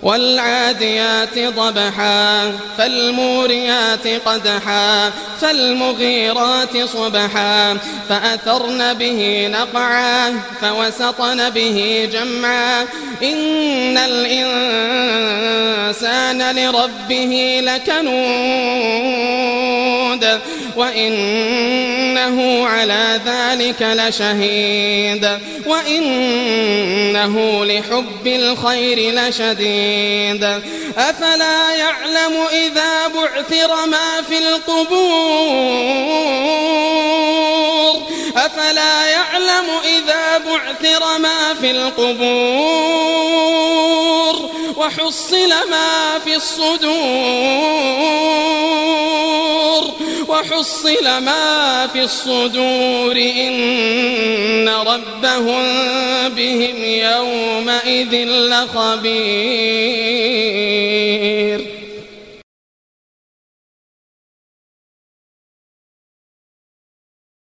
والعاديات ضبحا فالموريات قدحا فالمغيرات صبحا فأثرن به نقعا فوسطن به جمعا إن الإنسان لربه لكنود وإنه على ذلك لشهيد وإنه لحب الخير لشديد أفلا يعلم إذا بعثر ما في القبور أفلا يعلم إذا بعثر ما في القبور وحصل ما في الصدور إن ربهم بهم يومئذ لخبير.